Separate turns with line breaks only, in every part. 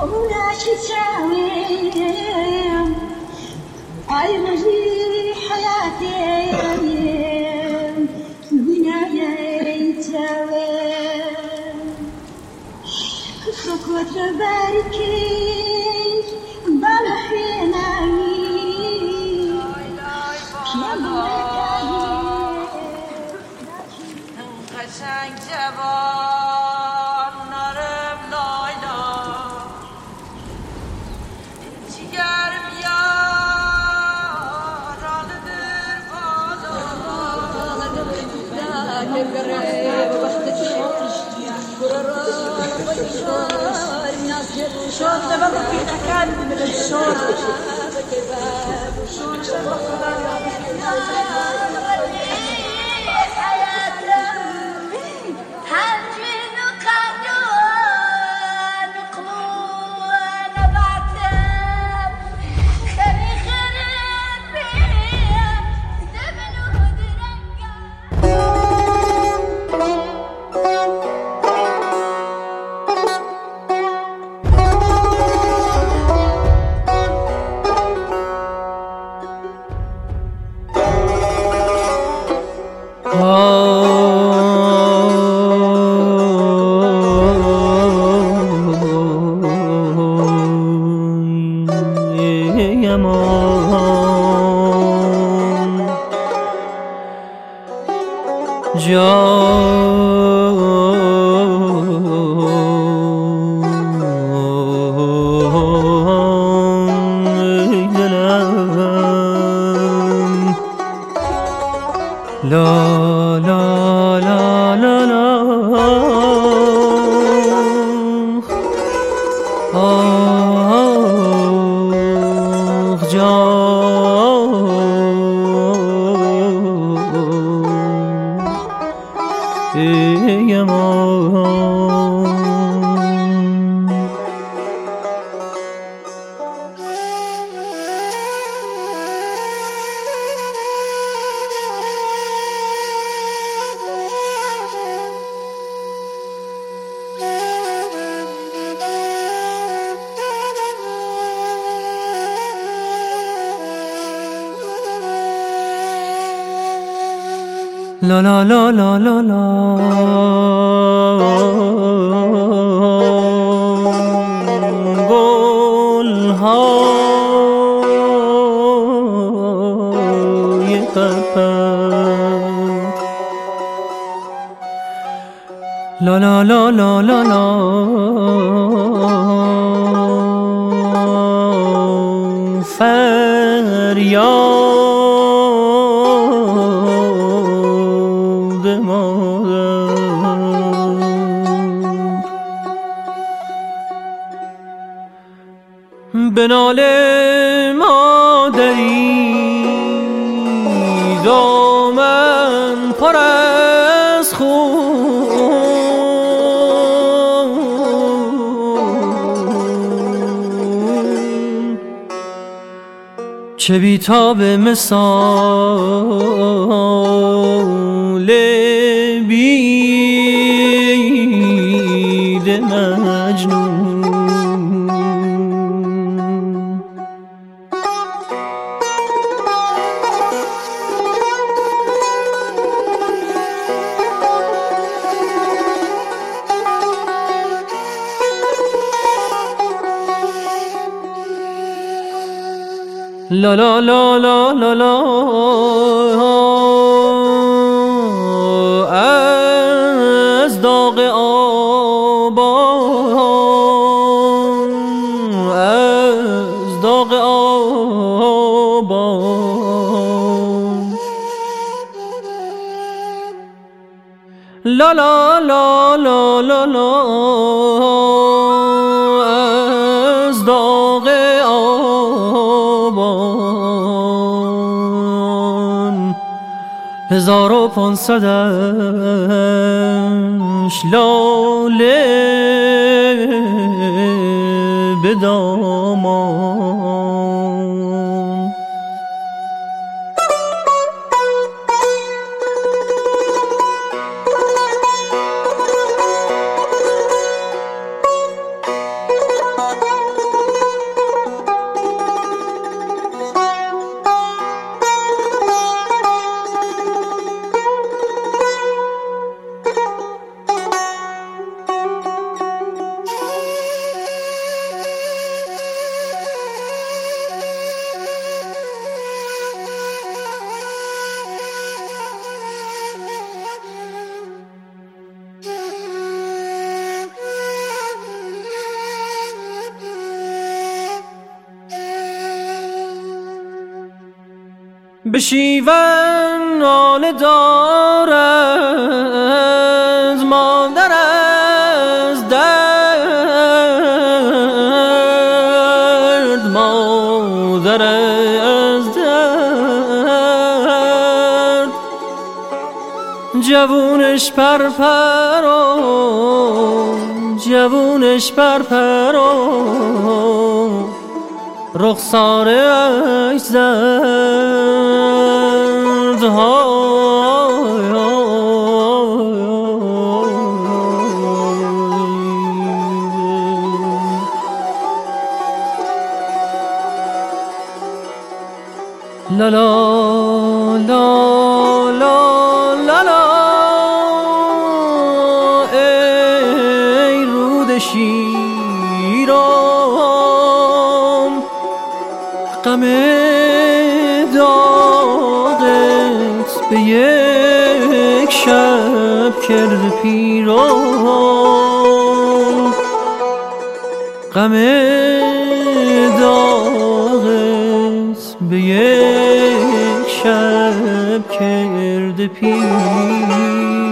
La la la la la la گل‌های قفس La la la la la la فریاد مادر به ناله مادری دامن پر از خون چه بی‌تاب مثال بید مجنون La la la la la la از داغ آبان از داغ آبان La la la la la la از داغ آبان 1500 لاله به دامان به شیون ناله دارد مادر از درد، مادر از درد. جوونش پرپرو، جوونش پرپرو، رخسارش زرد های. لا لا لا لا لا لا، ای رود شیرام، غم داغت به یک شب کرده پیرام، غم داغت به یک شب کرده پیرام.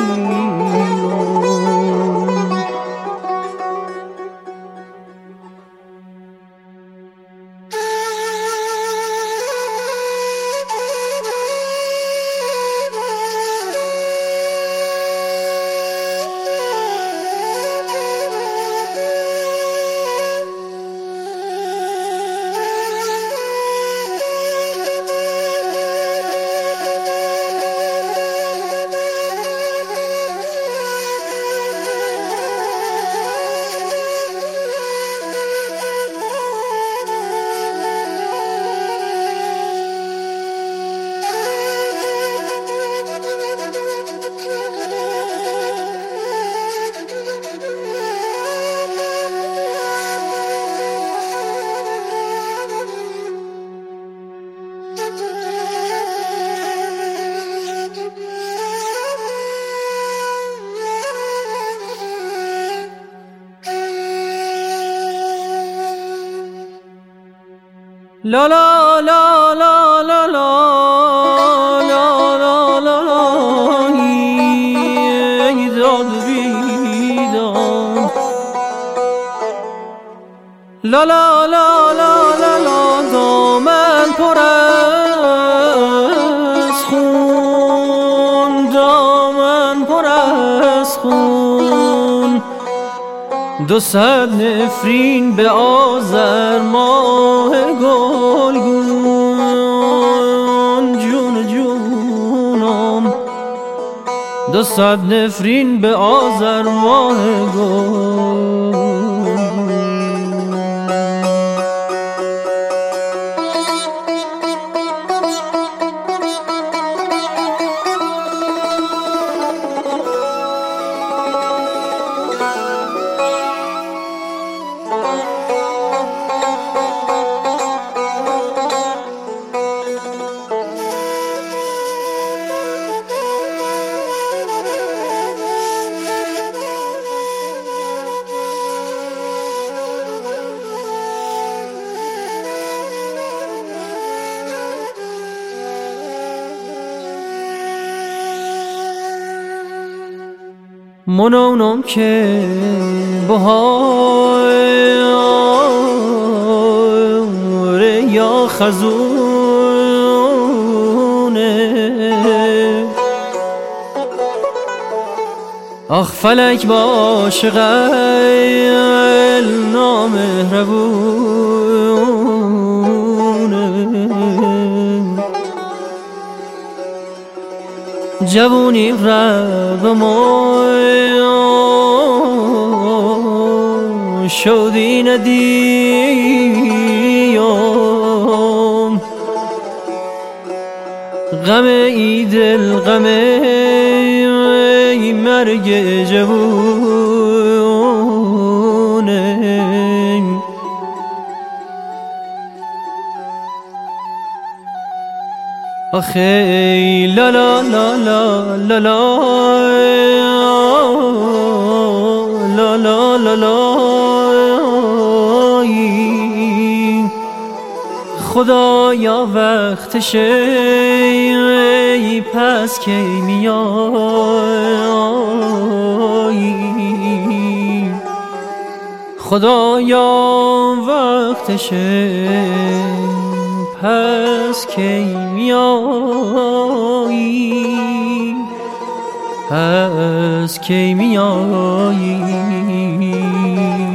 لا لا لا لا لا لا لا لا لا لا، ای داد بیداد. لا لا لا لا لا لا، دامن پر از خون، دامن پر از خون. 200 نفرین به آذر ماه گلگون، جون جونم. 200 نفرین به آذر ماه گلگون. منونم که بهار یا خزونه، آخ فلک عاشق نامهربونه. جوونی رب ما شودی ندیم، غم ای دل غم ای مرگ جوونه. آخه لا لا لا لا لا لا لا لا لا، خدایا وقتشه پس کی میایی، خدایا وقتشه پس کی میایی، پس کی میایی.